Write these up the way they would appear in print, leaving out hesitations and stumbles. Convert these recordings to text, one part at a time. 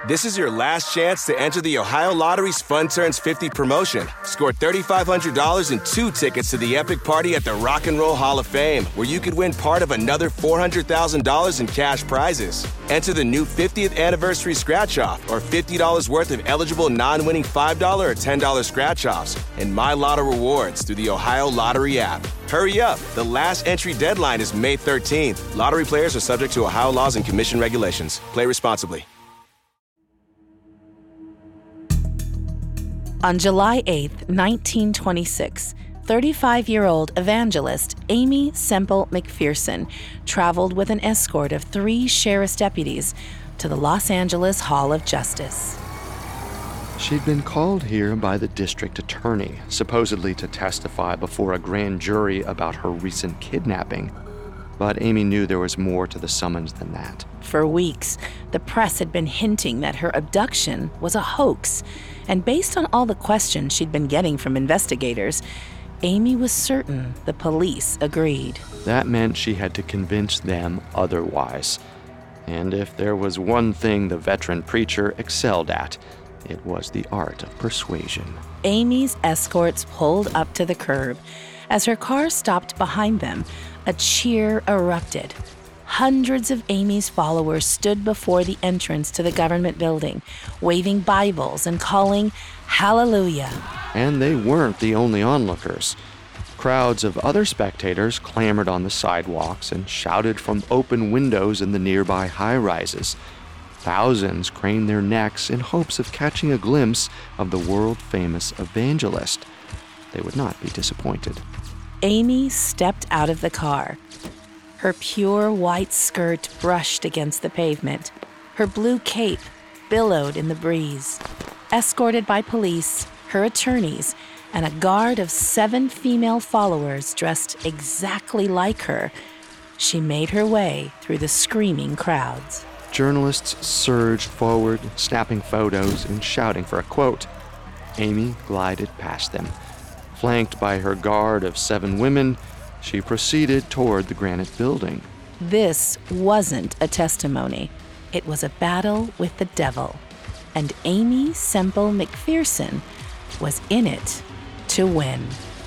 This is your last chance to enter the Ohio Lottery's Fun Turns 50 promotion. Score $3,500 and 2 tickets to the epic party at the Rock and Roll Hall of Fame, where you could win part of another $400,000 in cash prizes. Enter the new 50th anniversary scratch-off or $50 worth of eligible non-winning $5 or $10 scratch-offs and My Lotto rewards through the Ohio Lottery app. Hurry up. The last entry deadline is May 13th. Lottery players are subject to Ohio laws and commission regulations. Play responsibly. On July 8, 1926, 35-year-old evangelist Aimee Semple McPherson traveled with an escort of 3 sheriff's deputies to the Los Angeles Hall of Justice. She'd been called here by the district attorney, supposedly to testify before a grand jury about her recent kidnapping. But Aimee knew there was more to the summons than that. For weeks, the press had been hinting that her abduction was a hoax, and based on all the questions she'd been getting from investigators, Aimee was certain the police agreed. That meant she had to convince them otherwise. And if there was one thing the veteran preacher excelled at, it was the art of persuasion. Aimee's escorts pulled up to the curb. As her car stopped behind them, a cheer erupted. Hundreds of Aimee's followers stood before the entrance to the government building, waving Bibles and calling Hallelujah. And they weren't the only onlookers. Crowds of other spectators clamored on the sidewalks and shouted from open windows in the nearby high-rises. Thousands craned their necks in hopes of catching a glimpse of the world-famous evangelist. They would not be disappointed. Aimee stepped out of the car. Her pure white skirt brushed against the pavement. Her blue cape billowed in the breeze. Escorted by police, her attorneys, and a guard of 7 female followers dressed exactly like her, she made her way through the screaming crowds. Journalists surged forward, snapping photos and shouting for a quote. Aimee glided past them. Flanked by her guard of 7 women, she proceeded toward the granite building. This wasn't a testimony. It was a battle with the devil. And Aimee Semple McPherson was in it to win.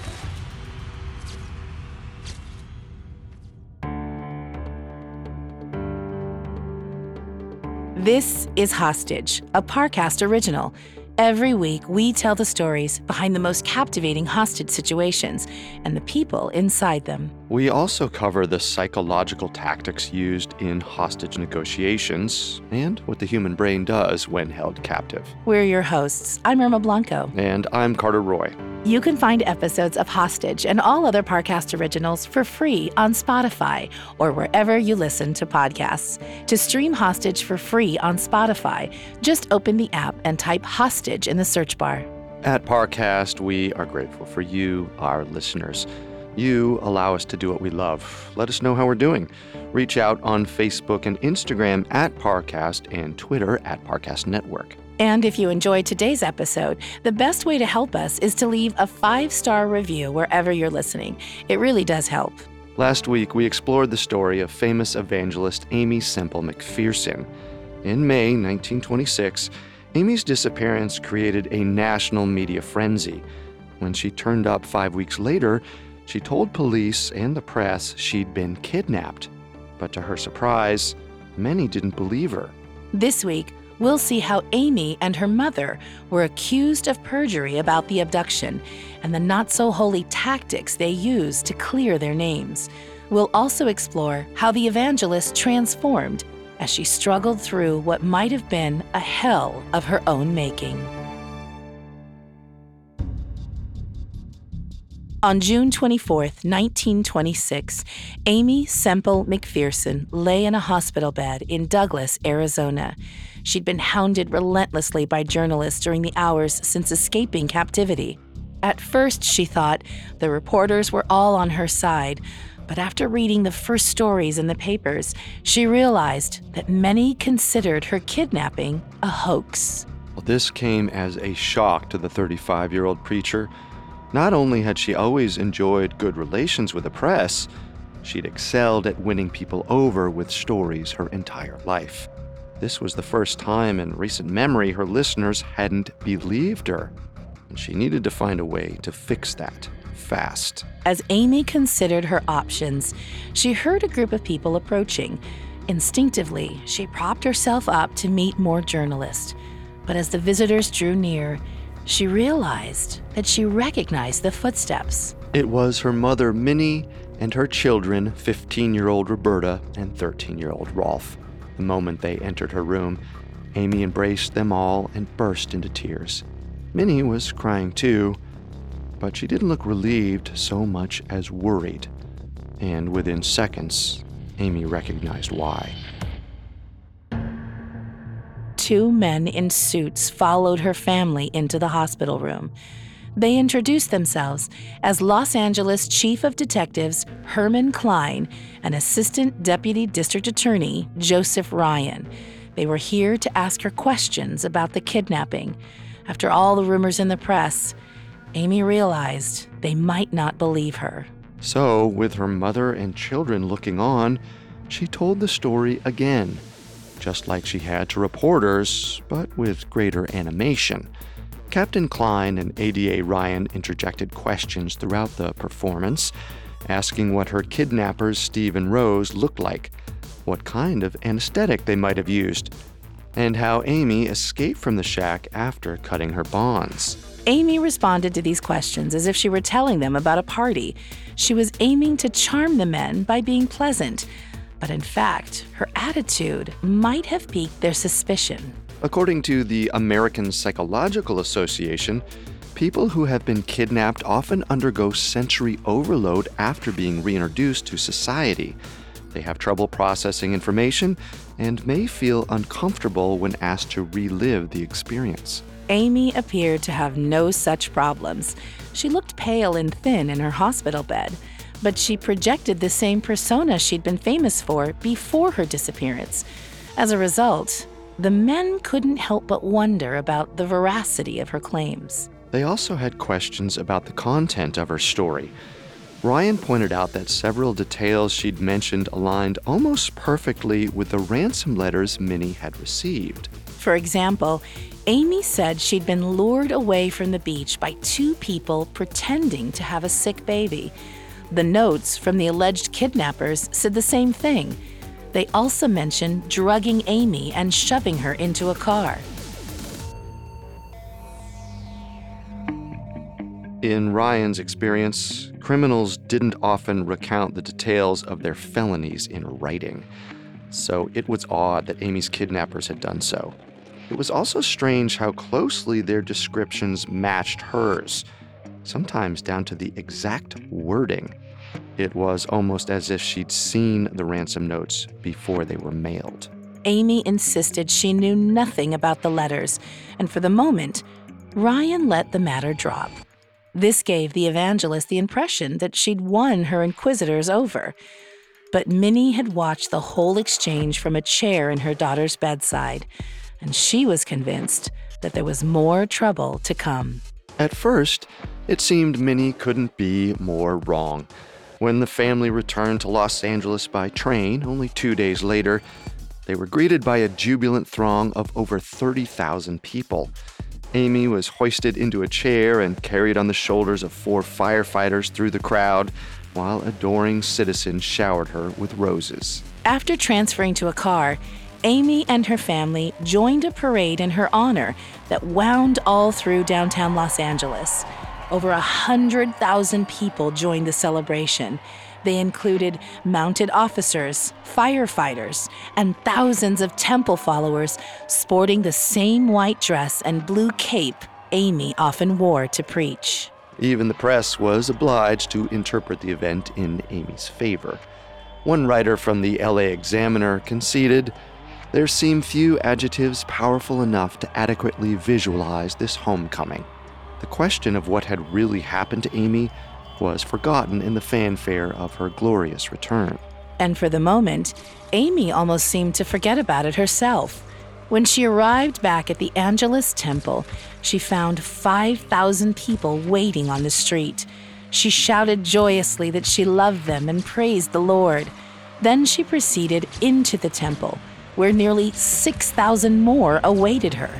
This is Hostage, a Parcast original. Every week, we tell the stories behind the most captivating hostage situations and the people inside them. We also cover the psychological tactics used in hostage negotiations and what the human brain does when held captive. We're your hosts. I'm Irma Blanco. And I'm Carter Roy. You can find episodes of Hostage and all other Parcast originals for free on Spotify or wherever you listen to podcasts. To stream Hostage for free on Spotify, just open the app and type Hostage in the search bar. At Parcast, we are grateful for you, our listeners. You allow us to do what we love. Let us know how we're doing. Reach out on Facebook and Instagram at Parcast and Twitter at Parcast Network. And if you enjoyed today's episode, the best way to help us is to leave a 5-star review wherever you're listening. It really does help. Last week, we explored the story of famous evangelist Aimee Semple McPherson. In May 1926, Aimee's disappearance created a national media frenzy. When she turned up 5 weeks later, she told police and the press she'd been kidnapped. But to her surprise, many didn't believe her. This week, we'll see how Aimee and her mother were accused of perjury about the abduction and the not-so-holy tactics they used to clear their names. We'll also explore how the evangelist transformed as she struggled through what might have been a hell of her own making. On June 24, 1926, Aimee Semple McPherson lay in a hospital bed in Douglas, Arizona. She'd been hounded relentlessly by journalists during the hours since escaping captivity. At first, she thought the reporters were all on her side, but after reading the first stories in the papers, she realized that many considered her kidnapping a hoax. Well, this came as a shock to the 35-year-old preacher. Not only had she always enjoyed good relations with the press, she'd excelled at winning people over with stories her entire life. This was the first time in recent memory her listeners hadn't believed her, and she needed to find a way to fix that fast. As Amy considered her options, she heard a group of people approaching. Instinctively, she propped herself up to meet more journalists. But as the visitors drew near, she realized that she recognized the footsteps. It was her mother, Minnie, and her children, 15-year-old Roberta and 13-year-old Rolf. The moment they entered her room, Amy embraced them all and burst into tears. Minnie was crying too, but she didn't look relieved so much as worried. And within seconds, Amy recognized why. 2 men in suits followed her family into the hospital room. They introduced themselves as Los Angeles Chief of Detectives Herman Klein and Assistant Deputy District Attorney Joseph Ryan. They were here to ask her questions about the kidnapping. After all the rumors in the press, Amy realized they might not believe her. So, with her mother and children looking on, she told the story again, just like she had to reporters, but with greater animation. Captain Klein and ADA Ryan interjected questions throughout the performance, asking what her kidnappers, Steve and Rose, looked like, what kind of anesthetic they might have used, and how Amy escaped from the shack after cutting her bonds. Amy responded to these questions as if she were telling them about a party. She was aiming to charm the men by being pleasant, but in fact, her attitude might have piqued their suspicion. According to the American Psychological Association, people who have been kidnapped often undergo sensory overload after being reintroduced to society. They have trouble processing information and may feel uncomfortable when asked to relive the experience. Amy appeared to have no such problems. She looked pale and thin in her hospital bed, but she projected the same persona she'd been famous for before her disappearance. As a result, the men couldn't help but wonder about the veracity of her claims. They also had questions about the content of her story. Ryan pointed out that several details she'd mentioned aligned almost perfectly with the ransom letters Minnie had received. For example, Amy said she'd been lured away from the beach by 2 people pretending to have a sick baby. The notes from the alleged kidnappers said the same thing. They also mentioned drugging Amy and shoving her into a car. In Ryan's experience, criminals didn't often recount the details of their felonies in writing, so it was odd that Amy's kidnappers had done so. It was also strange how closely their descriptions matched hers, sometimes down to the exact wording. It was almost as if she'd seen the ransom notes before they were mailed. Amy insisted she knew nothing about the letters, and for the moment, Ryan let the matter drop. This gave the evangelist the impression that she'd won her inquisitors over. But Minnie had watched the whole exchange from a chair in her daughter's bedside, and she was convinced that there was more trouble to come. At first, it seemed Minnie couldn't be more wrong. When the family returned to Los Angeles by train, only 2 days later, they were greeted by a jubilant throng of over 30,000 people. Amy was hoisted into a chair and carried on the shoulders of 4 firefighters through the crowd, while adoring citizens showered her with roses. After transferring to a car, Amy and her family joined a parade in her honor that wound all through downtown Los Angeles. Over 100,000 people joined the celebration. They included mounted officers, firefighters, and thousands of temple followers sporting the same white dress and blue cape Amy often wore to preach. Even the press was obliged to interpret the event in Amy's favor. One writer from the LA Examiner conceded, "There seem few adjectives powerful enough to adequately visualize this homecoming." The question of what had really happened to Amy was forgotten in the fanfare of her glorious return. And for the moment, Amy almost seemed to forget about it herself. When she arrived back at the Angelus Temple, she found 5,000 people waiting on the street. She shouted joyously that she loved them and praised the Lord. Then she proceeded into the temple, where nearly 6,000 more awaited her.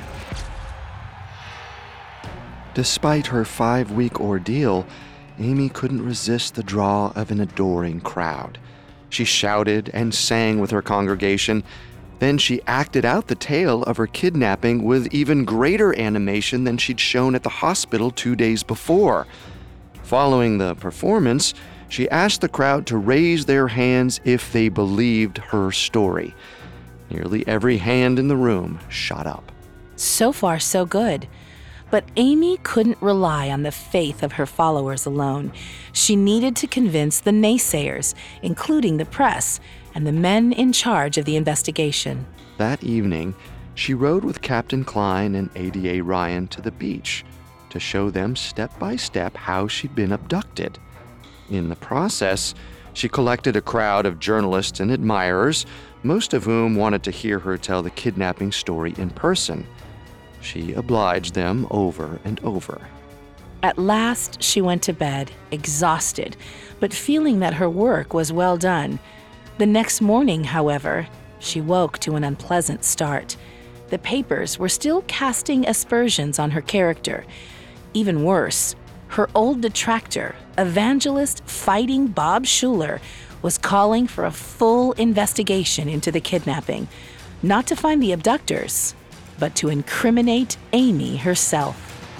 Despite her 5-week ordeal, Amy couldn't resist the draw of an adoring crowd. She shouted and sang with her congregation. Then she acted out the tale of her kidnapping with even greater animation than she'd shown at the hospital 2 days before. Following the performance, she asked the crowd to raise their hands if they believed her story. Nearly every hand in the room shot up. So far, so good. But Amy couldn't rely on the faith of her followers alone. She needed to convince the naysayers, including the press and the men in charge of the investigation. That evening, she rode with Captain Klein and ADA Ryan to the beach to show them step by step how she'd been abducted. In the process, she collected a crowd of journalists and admirers, most of whom wanted to hear her tell the kidnapping story in person. She obliged them over and over. At last, she went to bed, exhausted, but feeling that her work was well done. The next morning, however, she woke to an unpleasant start. The papers were still casting aspersions on her character. Even worse, her old detractor, evangelist fighting Bob Schuler, was calling for a full investigation into the kidnapping, not to find the abductors, but to incriminate Amy herself.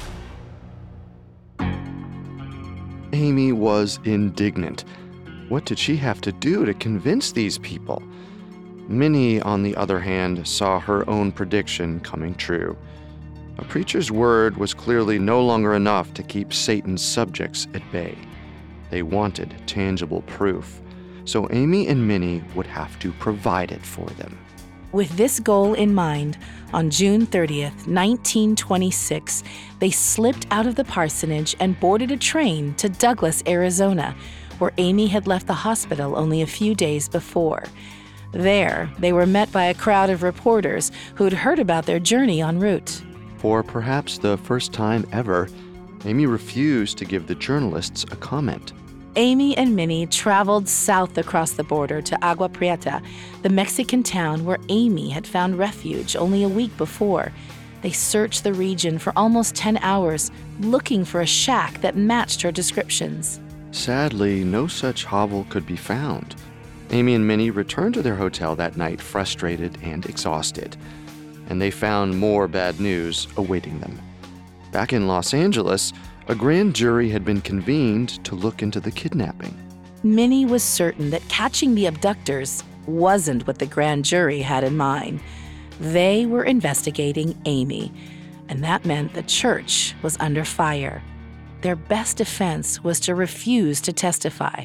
Amy was indignant. What did she have to do to convince these people? Minnie, on the other hand, saw her own prediction coming true. A preacher's word was clearly no longer enough to keep Satan's subjects at bay. They wanted tangible proof, so Amy and Minnie would have to provide it for them. With this goal in mind, on June 30th, 1926, they slipped out of the parsonage and boarded a train to Douglas, Arizona, where Amy had left the hospital only a few days before. There, they were met by a crowd of reporters who had heard about their journey en route. For perhaps the first time ever, Amy refused to give the journalists a comment. Amy and Minnie traveled south across the border to Agua Prieta, the Mexican town where Amy had found refuge only a week before. They searched the region for almost 10 hours, looking for a shack that matched her descriptions. Sadly, no such hovel could be found. Amy and Minnie returned to their hotel that night frustrated and exhausted, and they found more bad news awaiting them. Back in Los Angeles, a grand jury had been convened to look into the kidnapping. Minnie was certain that catching the abductors wasn't what the grand jury had in mind. They were investigating Amy, and that meant the church was under fire. Their best defense was to refuse to testify.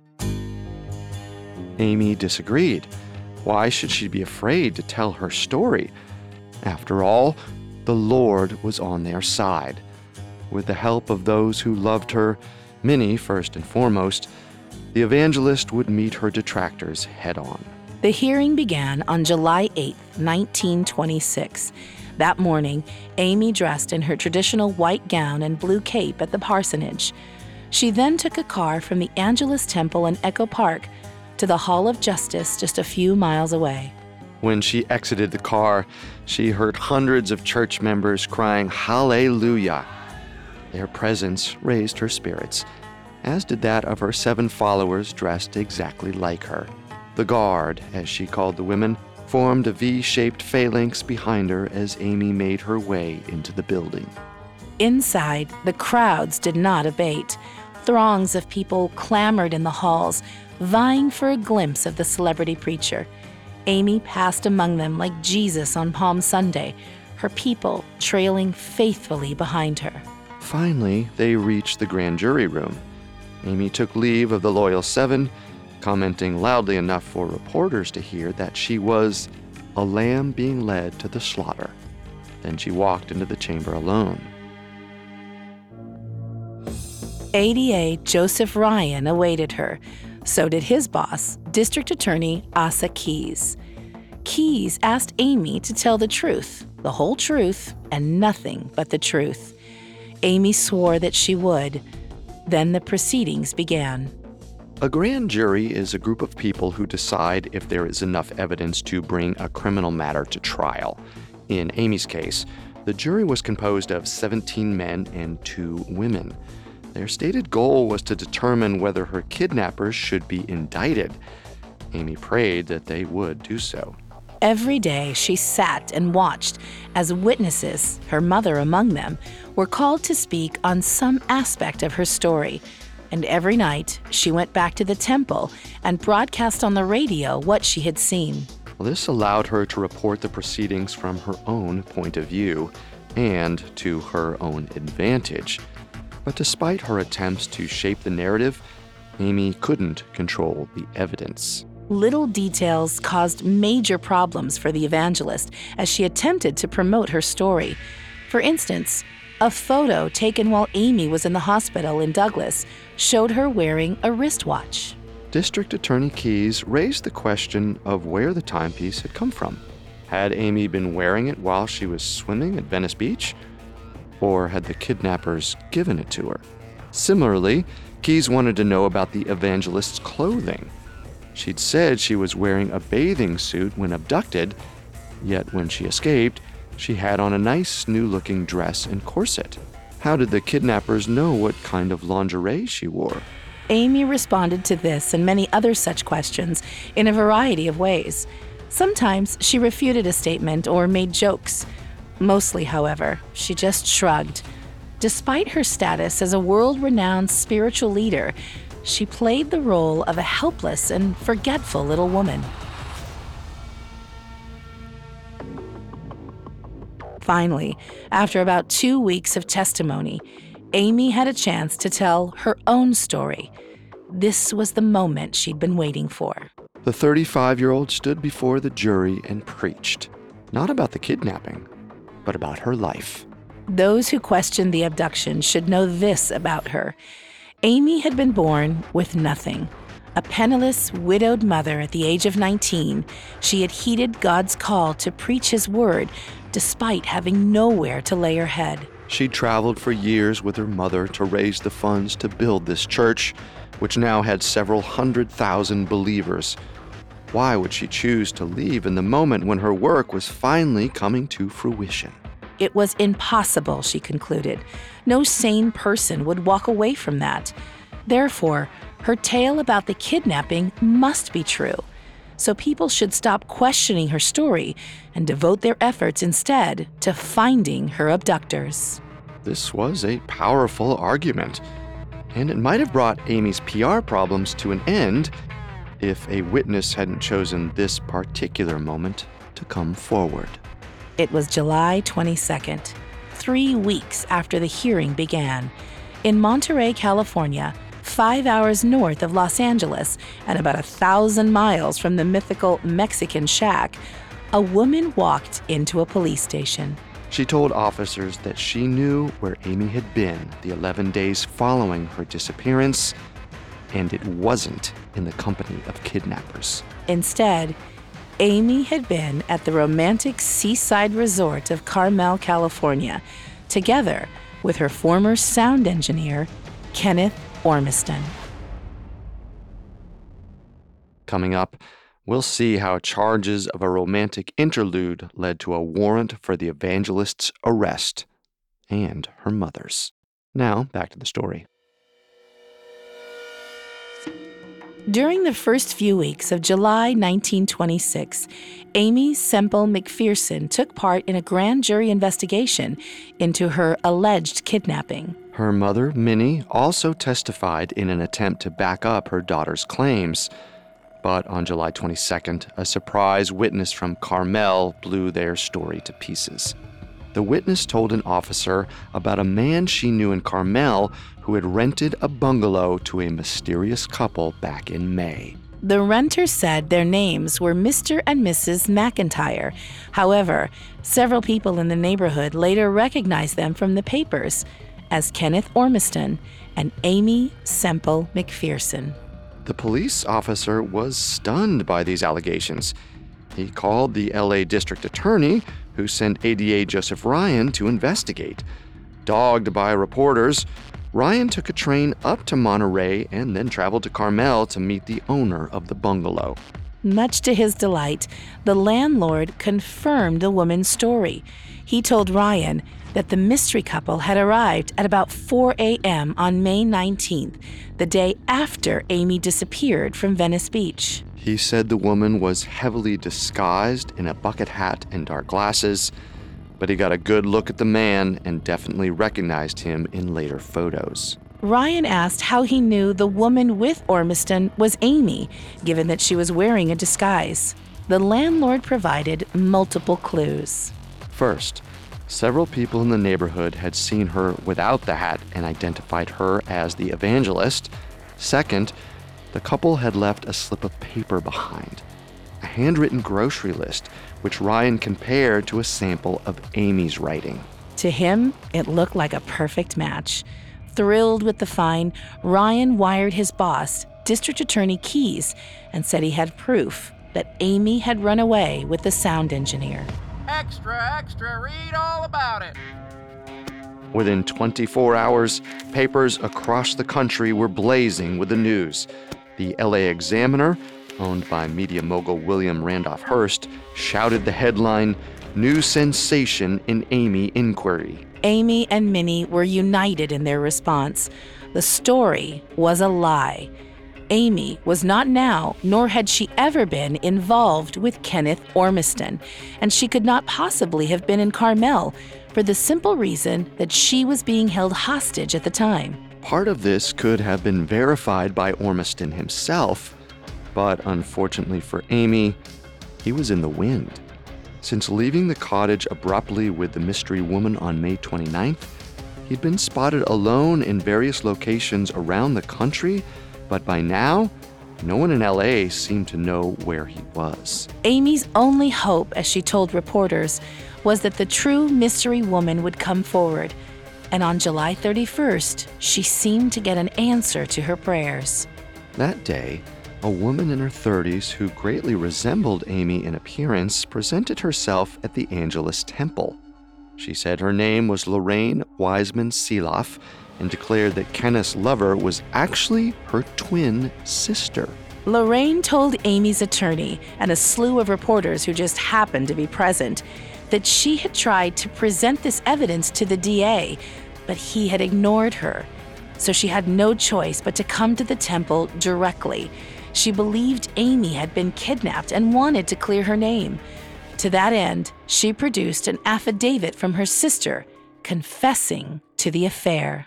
Amy disagreed. Why should she be afraid to tell her story? After all, the Lord was on their side. With the help of those who loved her, Minnie first and foremost, the evangelist would meet her detractors head-on. The hearing began on July 8, 1926. That morning, Amy dressed in her traditional white gown and blue cape at the parsonage. She then took a car from the Angelus Temple in Echo Park to the Hall of Justice just a few miles away. When she exited the car, she heard hundreds of church members crying, "Hallelujah!" Their presence raised her spirits, as did that of her 7 followers dressed exactly like her. The guard, as she called the women, formed a V-shaped phalanx behind her as Amy made her way into the building. Inside, the crowds did not abate. Throngs of people clamored in the halls, vying for a glimpse of the celebrity preacher. Amy passed among them like Jesus on Palm Sunday, her people trailing faithfully behind her. Finally, they reached the grand jury room. Amy took leave of the loyal 7, commenting loudly enough for reporters to hear that she was a lamb being led to the slaughter. Then she walked into the chamber alone. ADA Joseph Ryan awaited her. So did his boss, District Attorney Asa Keys. Keys asked Amy to tell the truth, the whole truth, and nothing but the truth. Amy swore that she would. Then the proceedings began. A grand jury is a group of people who decide if there is enough evidence to bring a criminal matter to trial. In Amy's case, the jury was composed of 17 men and 2 women. Their stated goal was to determine whether her kidnappers should be indicted. Amy prayed that they would do so. Every day she sat and watched as witnesses, her mother among them, were called to speak on some aspect of her story. And every night she went back to the temple and broadcast on the radio what she had seen. Well, this allowed her to report the proceedings from her own point of view and to her own advantage. But despite her attempts to shape the narrative, Amy couldn't control the evidence. Little details caused major problems for the evangelist as she attempted to promote her story. For instance, a photo taken while Amy was in the hospital in Douglas showed her wearing a wristwatch. District Attorney Keyes raised the question of where the timepiece had come from. Had Amy been wearing it while she was swimming at Venice Beach? Or had the kidnappers given it to her? Similarly, Keyes wanted to know about the evangelist's clothing. She'd said she was wearing a bathing suit when abducted, yet when she escaped, she had on a nice, new-looking dress and corset. How did the kidnappers know what kind of lingerie she wore? Amy responded to this and many other such questions in a variety of ways. Sometimes she refuted a statement or made jokes. Mostly, however, she just shrugged. Despite her status as a world-renowned spiritual leader, she played the role of a helpless and forgetful little woman. Finally, after about 2 weeks of testimony, Amy had a chance to tell her own story. This was the moment she'd been waiting for. The 35-year-old stood before the jury and preached, not about the kidnapping, but about her life. Those who questioned the abduction should know this about her. Amy had been born with nothing. A penniless, widowed mother at the age of 19, she had heeded God's call to preach His word despite having nowhere to lay her head. She'd traveled for years with her mother to raise the funds to build this church, which now had several 100,000 believers. Why would she choose to leave in the moment when her work was finally coming to fruition? It was impossible, she concluded. No sane person would walk away from that. Therefore, her tale about the kidnapping must be true. So people should stop questioning her story and devote their efforts instead to finding her abductors. This was a powerful argument, and it might have brought Amy's PR problems to an end if a witness hadn't chosen this particular moment to come forward. It was July 22nd, 3 weeks after the hearing began. In Monterey, California, 5 hours north of Los Angeles and about 1,000 miles from the mythical Mexican Shack, a woman walked into a police station. She told officers that she knew where Amy had been the 11 days following her disappearance, and it wasn't in the company of kidnappers. Instead, Amy had been at the romantic seaside resort of Carmel, California, together with her former sound engineer, Kenneth Ormiston. Coming up, we'll see how charges of a romantic interlude led to a warrant for the evangelist's arrest and her mother's. Now, back to the story. During the first few weeks of July 1926, Amy Semple McPherson took part in a grand jury investigation into her alleged kidnapping. Her mother, Minnie, also testified in an attempt to back up her daughter's claims. But on July 22nd, a surprise witness from Carmel blew their story to pieces. The witness told an officer about a man she knew in Carmel who had rented a bungalow to a mysterious couple back in May. The renter said their names were Mr. and Mrs. McIntyre. However, several people in the neighborhood later recognized them from the papers as Kenneth Ormiston and Amy Semple McPherson. The police officer was stunned by these allegations. He called the LA District Attorney, who sent ADA Joseph Ryan to investigate. Dogged by reporters, Ryan took a train up to Monterey and then traveled to Carmel to meet the owner of the bungalow. Much to his delight, the landlord confirmed the woman's story. He told Ryan that the mystery couple had arrived at about 4 a.m. on May 19th, the day after Amy disappeared from Venice Beach. He said the woman was heavily disguised in a bucket hat and dark glasses, but he got a good look at the man and definitely recognized him in later photos. Ryan asked how he knew the woman with Ormiston was Amy, given that she was wearing a disguise. The landlord provided multiple clues. First, several people in the neighborhood had seen her without the hat and identified her as the evangelist. Second, the couple had left a slip of paper behind, a handwritten grocery list, which Ryan compared to a sample of Amy's writing. To him, it looked like a perfect match. Thrilled with the find, Ryan wired his boss, District Attorney Keyes, and said he had proof that Amy had run away with the sound engineer. Extra, read all about it. Within 24 hours, papers across the country were blazing with the news. The LA Examiner, owned by media mogul William Randolph Hearst, shouted the headline, "New Sensation in Amy Inquiry." Amy and Minnie were united in their response. The story was a lie. Amy was not now, nor had she ever been, involved with Kenneth Ormiston, and she could not possibly have been in Carmel for the simple reason that she was being held hostage at the time. Part of this could have been verified by Ormiston himself, but unfortunately for Amy, he was in the wind. Since leaving the cottage abruptly with the mystery woman on May 29th, he'd been spotted alone in various locations around the country, but by now, no one in LA seemed to know where he was. Amy's only hope, as she told reporters, was that the true mystery woman would come forward. And on July 31st, she seemed to get an answer to her prayers. That day, a woman in her 30s who greatly resembled Amy in appearance presented herself at the Angelus Temple. She said her name was Lorraine Wiseman Seeloff and declared that Kenneth's lover was actually her twin sister. Lorraine told Amy's attorney and a slew of reporters who just happened to be present that she had tried to present this evidence to the DA, but he had ignored her. So she had no choice but to come to the temple directly. She believed Amy had been kidnapped and wanted to clear her name. To that end, she produced an affidavit from her sister confessing to the affair.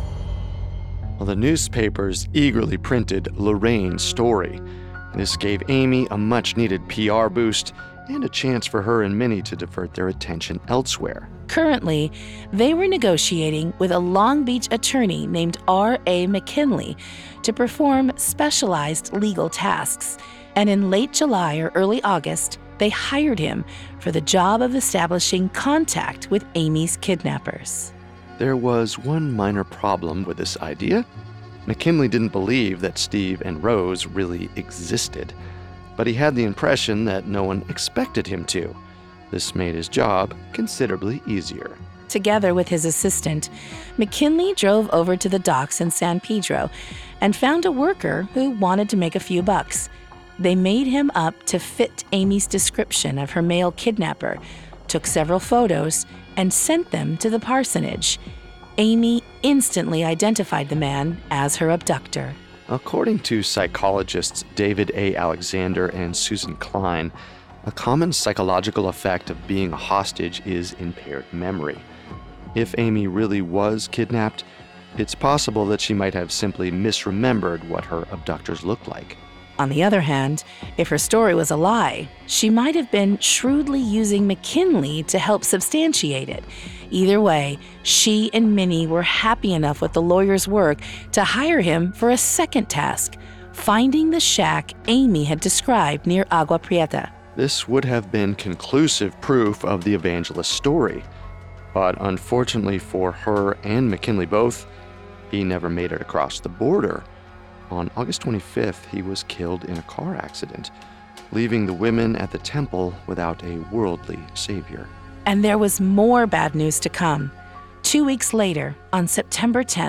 Well, the newspapers eagerly printed Lorraine's story. This gave Amy a much-needed PR boost and a chance for her and Minnie to divert their attention elsewhere. Currently, they were negotiating with a Long Beach attorney named R.A. McKinley to perform specialized legal tasks, and in late July or early August, they hired him for the job of establishing contact with Amy's kidnappers. There was one minor problem with this idea. McKinley didn't believe that Steve and Rose really existed, but he had the impression that no one expected him to. This made his job considerably easier. Together with his assistant, McKinley drove over to the docks in San Pedro and found a worker who wanted to make a few bucks. They made him up to fit Amy's description of her male kidnapper, took several photos, and sent them to the parsonage. Amy instantly identified the man as her abductor. According to psychologists David A. Alexander and Susan Klein, a common psychological effect of being a hostage is impaired memory. If Amy really was kidnapped, it's possible that she might have simply misremembered what her abductors looked like. On the other hand, if her story was a lie, she might have been shrewdly using McKinley to help substantiate it. Either way, she and Minnie were happy enough with the lawyer's work to hire him for a second task, finding the shack Amy had described near Agua Prieta. This would have been conclusive proof of the evangelist's story. But unfortunately for her and McKinley both, he never made it across the border. On August 25th, he was killed in a car accident, leaving the women at the temple without a worldly savior. And there was more bad news to come. 2 weeks later, on September 10th,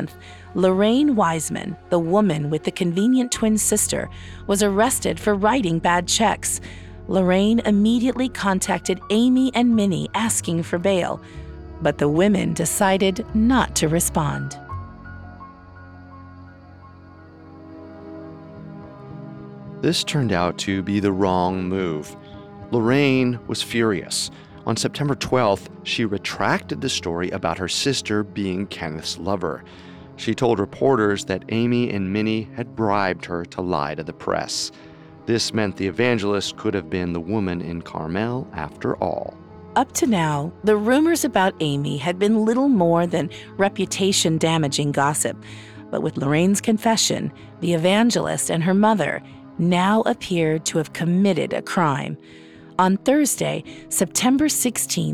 Lorraine Wiseman, the woman with the convenient twin sister, was arrested for writing bad checks. Lorraine immediately contacted Amy and Minnie asking for bail, but the women decided not to respond. This turned out to be the wrong move. Lorraine was furious. On September 12th, she retracted the story about her sister being Kenneth's lover. She told reporters that Amy and Minnie had bribed her to lie to the press. This meant the evangelist could have been the woman in Carmel after all. Up to now, the rumors about Amy had been little more than reputation-damaging gossip. But with Lorraine's confession, the evangelist and her mother now appeared to have committed a crime. On Thursday, September 16,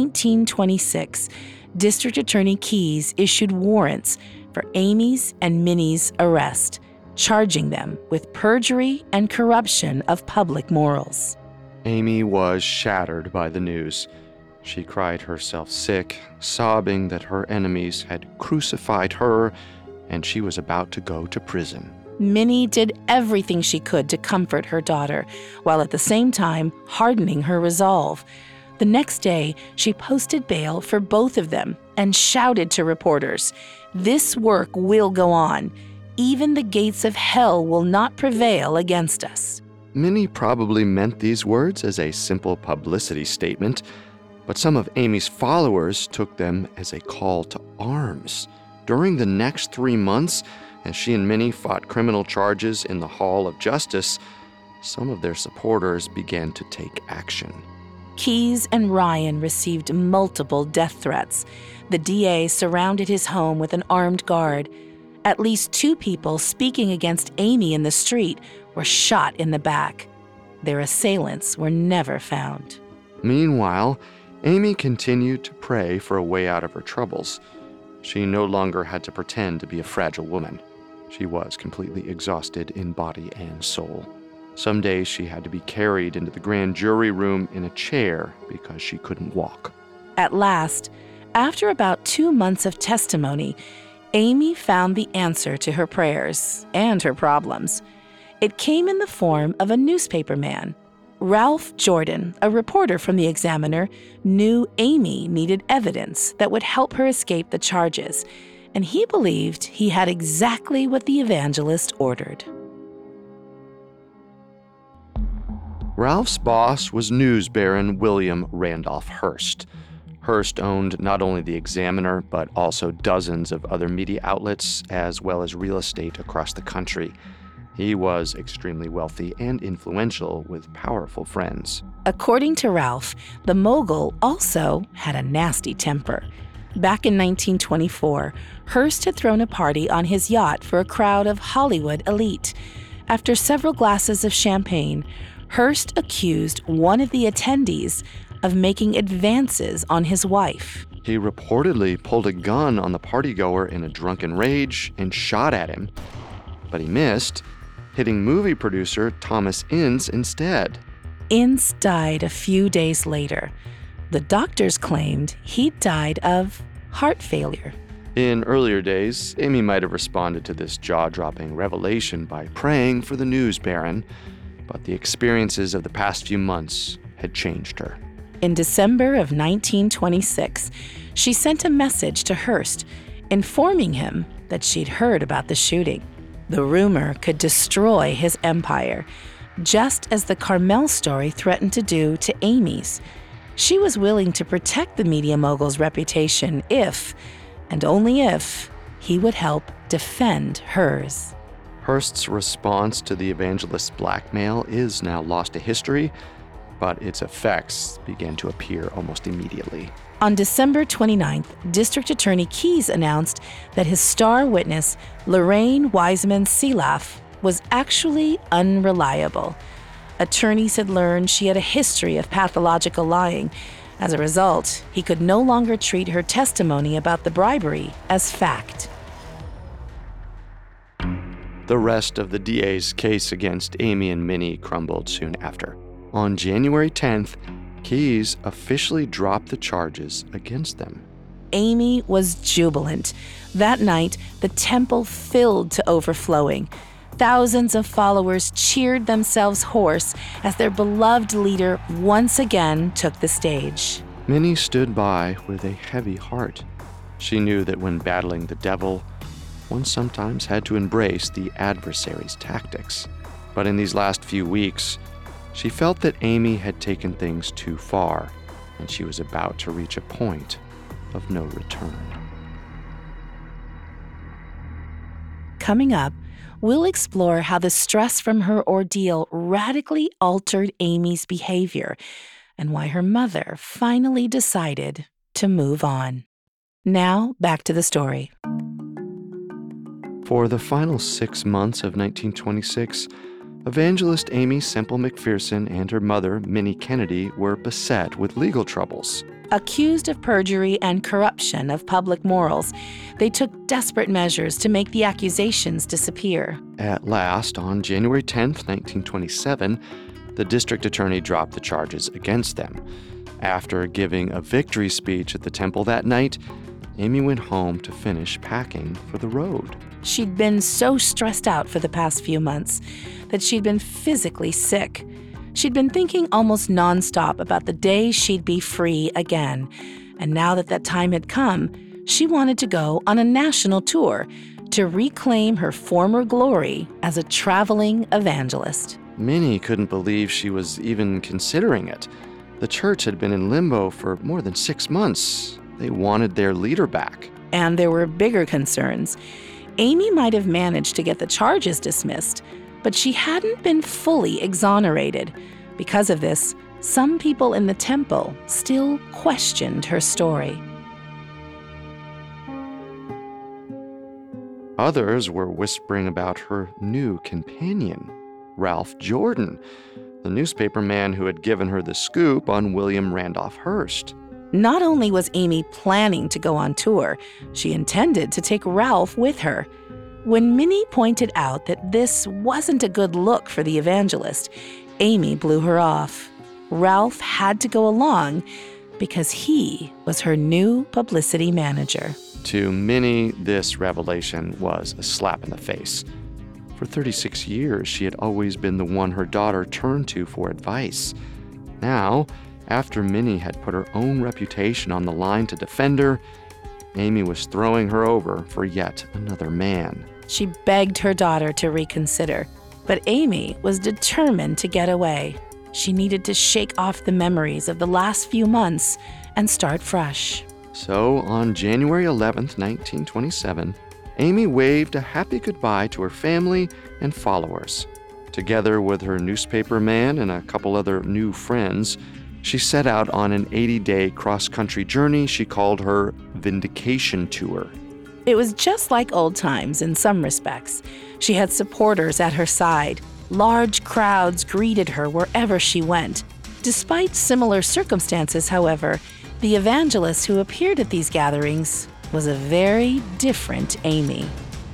1926, District Attorney Keyes issued warrants for Amy's and Minnie's arrest, charging them with perjury and corruption of public morals. Amy was shattered by the news. She cried herself sick, sobbing that her enemies had crucified her and she was about to go to prison. Minnie did everything she could to comfort her daughter, while at the same time hardening her resolve. The next day, she posted bail for both of them and shouted to reporters, "This work will go on. Even the gates of hell will not prevail against us." Minnie probably meant these words as a simple publicity statement, but some of Amy's followers took them as a call to arms. During the next 3 months, as she and Minnie fought criminal charges in the Hall of Justice, some of their supporters began to take action. Keyes and Ryan received multiple death threats. The DA surrounded his home with an armed guard. At least 2 people speaking against Amy in the street were shot in the back. Their assailants were never found. Meanwhile, Amy continued to pray for a way out of her troubles. She no longer had to pretend to be a fragile woman. She was completely exhausted in body and soul. Some days she had to be carried into the grand jury room in a chair because she couldn't walk. At last, after about 2 months of testimony, Amy found the answer to her prayers and her problems. It came in the form of a newspaperman. Ralph Jordan, a reporter from the Examiner, knew Amy needed evidence that would help her escape the charges, and he believed he had exactly what the evangelist ordered. Ralph's boss was news baron William Randolph Hearst. Hearst owned not only the Examiner, but also dozens of other media outlets, as well as real estate across the country. He was extremely wealthy and influential with powerful friends. According to Ralph, the mogul also had a nasty temper. Back in 1924, Hearst had thrown a party on his yacht for a crowd of Hollywood elite. After several glasses of champagne, Hearst accused one of the attendees of making advances on his wife. He reportedly pulled a gun on the partygoer in a drunken rage and shot at him, but he missed, hitting movie producer Thomas Ince instead. Ince died a few days later. The doctors claimed he died of heart failure. In earlier days, Amy might have responded to this jaw-dropping revelation by praying for the news baron, but the experiences of the past few months had changed her. In December of 1926, she sent a message to Hearst, informing him that she'd heard about the shooting. The rumor could destroy his empire, just as the Carmel story threatened to do to Amy's. She was willing to protect the media mogul's reputation if, and only if, he would help defend hers. Hearst's response to the evangelist's blackmail is now lost to history, but its effects began to appear almost immediately. On December 29th, District Attorney Keyes announced that his star witness, Lorraine Wiseman Seelaf, was actually unreliable. Attorneys had learned she had a history of pathological lying. As a result, he could no longer treat her testimony about the bribery as fact. The rest of the DA's case against Amy and Minnie crumbled soon after. On January 10th, Keyes officially dropped the charges against them. Amy was jubilant. That night, the temple filled to overflowing. Thousands of followers cheered themselves hoarse as their beloved leader once again took the stage. Minnie stood by with a heavy heart. She knew that when battling the devil, one sometimes had to embrace the adversary's tactics. But in these last few weeks, she felt that Amy had taken things too far, and she was about to reach a point of no return. Coming up, we'll explore how the stress from her ordeal radically altered Amy's behavior and why her mother finally decided to move on. Now, back to the story. For the final 6 months of 1926, evangelist Aimee Semple McPherson and her mother, Minnie Kennedy, were beset with legal troubles. Accused of perjury and corruption of public morals, they took desperate measures to make the accusations disappear. At last, on January 10, 1927, the district attorney dropped the charges against them. After giving a victory speech at the temple that night, Amy went home to finish packing for the road. She'd been so stressed out for the past few months that she'd been physically sick. She'd been thinking almost nonstop about the day she'd be free again. And now that time had come, she wanted to go on a national tour to reclaim her former glory as a traveling evangelist. Minnie couldn't believe she was even considering it. The church had been in limbo for more than 6 months. They wanted their leader back. And there were bigger concerns. Amy might have managed to get the charges dismissed, but she hadn't been fully exonerated. Because of this, some people in the temple still questioned her story. Others were whispering about her new companion, Ralph Jordan, the newspaper man who had given her the scoop on William Randolph Hearst. Not only was Amy planning to go on tour, she intended to take Ralph with her. When Minnie pointed out that this wasn't a good look for the evangelist, Amy blew her off. Ralph had to go along because he was her new publicity manager. To Minnie, this revelation was a slap in the face. For 36 years, she had always been the one her daughter turned to for advice. Now, after Minnie had put her own reputation on the line to defend her, Amy was throwing her over for yet another man. She begged her daughter to reconsider, but Amy was determined to get away. She needed to shake off the memories of the last few months and start fresh. So, on January 11th, 1927, Amy waved a happy goodbye to her family and followers. Together with her newspaper man and a couple other new friends, she set out on an 80-day cross-country journey she called her Vindication Tour. It was just like old times in some respects. She had supporters at her side. Large crowds greeted her wherever she went. Despite similar circumstances, however, the evangelist who appeared at these gatherings was a very different Amy.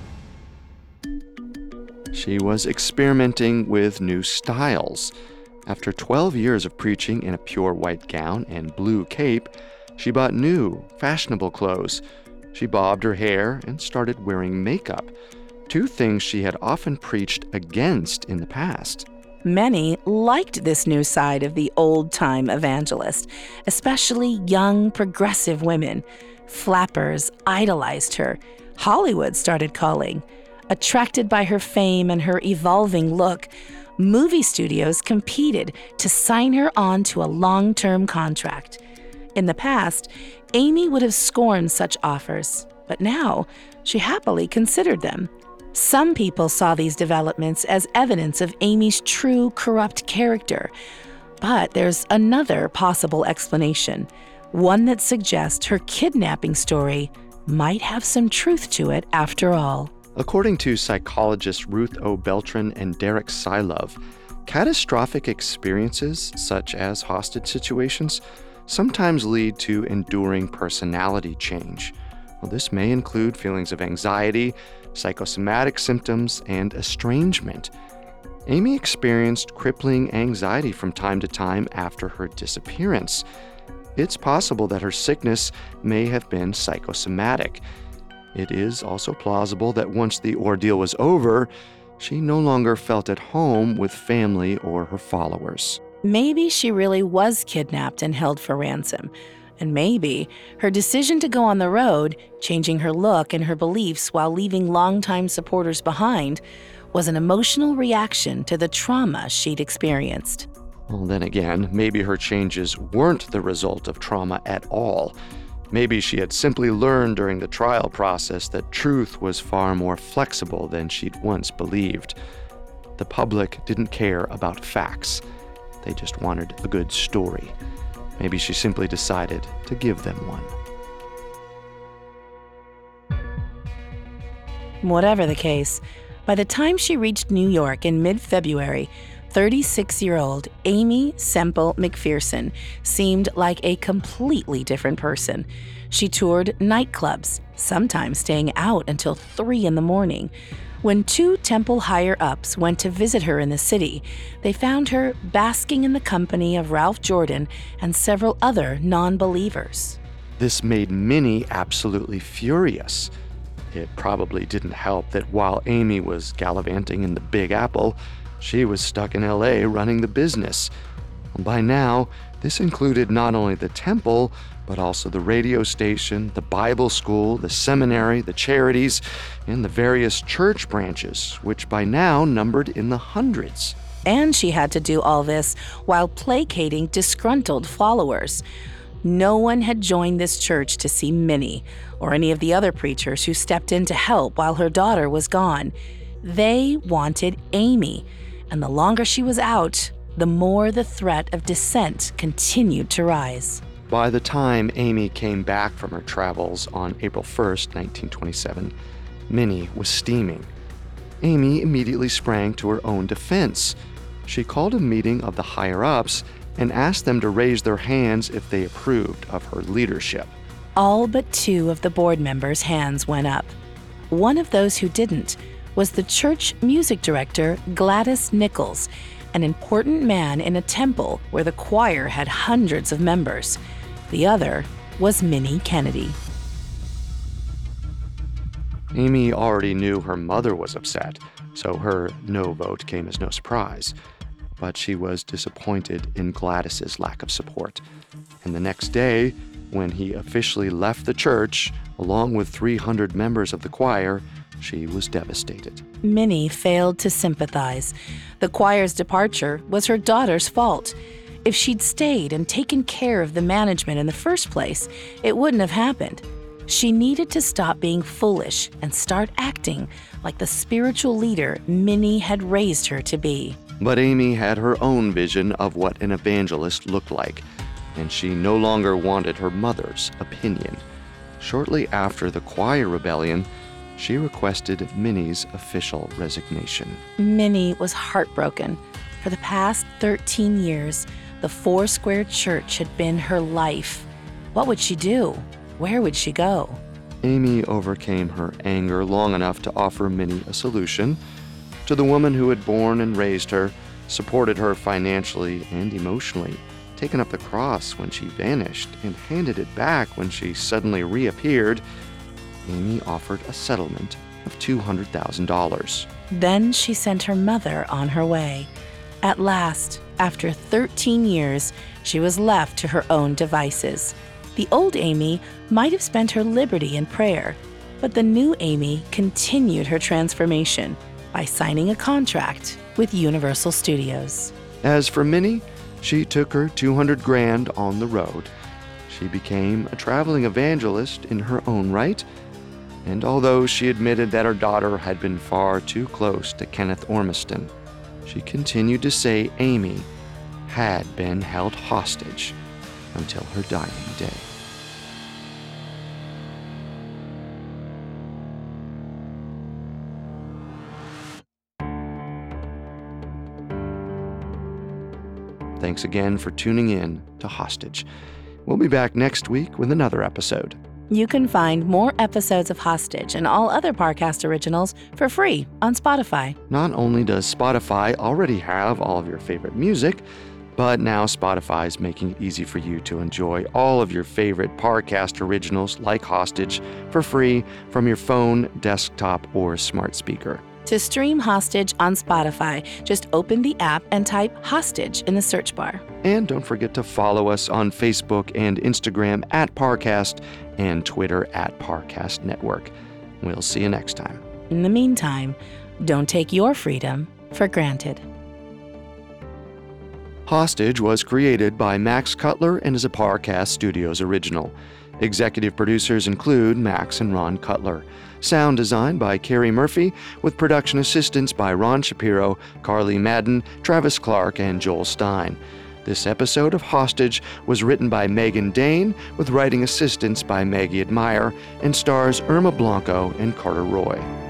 She was experimenting with new styles. After 12 years of preaching in a pure white gown and blue cape, she bought new, fashionable clothes. She bobbed her hair and started wearing makeup, two things she had often preached against in the past. Many liked this new side of the old-time evangelist, especially young, progressive women. Flappers idolized her. Hollywood started calling. Attracted by her fame and her evolving look, movie studios competed to sign her on to a long-term contract. In the past, Amy would have scorned such offers, but now she happily considered them. Some people saw these developments as evidence of Amy's true corrupt character, but there's another possible explanation, one that suggests her kidnapping story might have some truth to it after all. According to psychologists Ruth O. Beltran and Derek Sylove, catastrophic experiences, such as hostage situations, sometimes lead to enduring personality change. Well, this may include feelings of anxiety, psychosomatic symptoms, and estrangement. Amy experienced crippling anxiety from time to time after her disappearance. it's possible that her sickness may have been psychosomatic. It is also plausible that once the ordeal was over, she no longer felt at home with family or her followers. Maybe she really was kidnapped and held for ransom. And maybe her decision to go on the road, changing her look and her beliefs while leaving longtime supporters behind, was an emotional reaction to the trauma she'd experienced. Well, then again, maybe her changes weren't the result of trauma at all. Maybe she had simply learned during the trial process that truth was far more flexible than she'd once believed. The public didn't care about facts. They just wanted a good story. Maybe she simply decided to give them one. Whatever the case, by the time she reached New York in mid-February, 36-year-old Aimee Semple McPherson seemed like a completely different person. She toured nightclubs, sometimes staying out until 3 a.m. When 2 temple higher-ups went to visit her in the city, they found her basking in the company of Ralph Jordan and several other non-believers. This made Minnie absolutely furious. It probably didn't help that while Aimee was gallivanting in the Big Apple, she was stuck in LA running the business. By now, this included not only the temple, but also the radio station, the Bible school, the seminary, the charities, and the various church branches, which by now numbered in the hundreds. And she had to do all this while placating disgruntled followers. No one had joined this church to see Minnie or any of the other preachers who stepped in to help while her daughter was gone. They wanted Aimee, and the longer she was out, the more the threat of dissent continued to rise. By the time Aimee came back from her travels on April 1st, 1927, Minnie was steaming. Aimee immediately sprang to her own defense. She called a meeting of the higher-ups and asked them to raise their hands if they approved of her leadership. All but 2 of the board members' hands went up. One of those who didn't was the church music director, Gladys Nichols, an important man in a temple where the choir had hundreds of members. The other was Minnie Kennedy. Aimee already knew her mother was upset, so her no vote came as no surprise. But she was disappointed in Gladys's lack of support. And the next day, when he officially left the church, along with 300 members of the choir, she was devastated. Minnie failed to sympathize. The choir's departure was her daughter's fault. If she'd stayed and taken care of the management in the first place, it wouldn't have happened. She needed to stop being foolish and start acting like the spiritual leader Minnie had raised her to be. But Aimee had her own vision of what an evangelist looked like, and she no longer wanted her mother's opinion. Shortly after the choir rebellion, she requested Minnie's official resignation. Minnie was heartbroken. For the past 13 years, the Foursquare Church had been her life. What would she do? Where would she go? Aimee overcame her anger long enough to offer Minnie a solution. To the woman who had born and raised her, supported her financially and emotionally, taken up the cross when she vanished, and handed it back when she suddenly reappeared, Aimee offered a settlement of $200,000. Then she sent her mother on her way. At last, after 13 years, she was left to her own devices. The old Aimee might have spent her liberty in prayer, but the new Aimee continued her transformation by signing a contract with Universal Studios. As for Minnie, she took her $200,000 on the road. She became a traveling evangelist in her own right, and although she admitted that her daughter had been far too close to Kenneth Ormiston, she continued to say Aimee had been held hostage until her dying day. Thanks again for tuning in to Hostage. We'll be back next week with another episode. You can find more episodes of Hostage and all other Parcast originals for free on Spotify. Not only does Spotify already have all of your favorite music, But now Spotify is making it easy for you to enjoy all of your favorite Parcast originals like Hostage for free from your phone, desktop, or smart speaker. To stream Hostage on Spotify, just open the app and type Hostage in the search bar. And don't forget to follow us on Facebook and Instagram at Parcast and Twitter at Parcast Network. We'll see you next time. In the meantime, don't take your freedom for granted. Hostage was created by Max Cutler and is a Parcast Studios original. Executive producers include Max and Ron Cutler. Sound design by Carrie Murphy, with production assistance by Ron Shapiro, Carly Madden, Travis Clark, and Joel Stein. This episode of Hostage was written by Megan Dane, with writing assistance by Maggie Admire, and stars Irma Blanco and Carter Roy.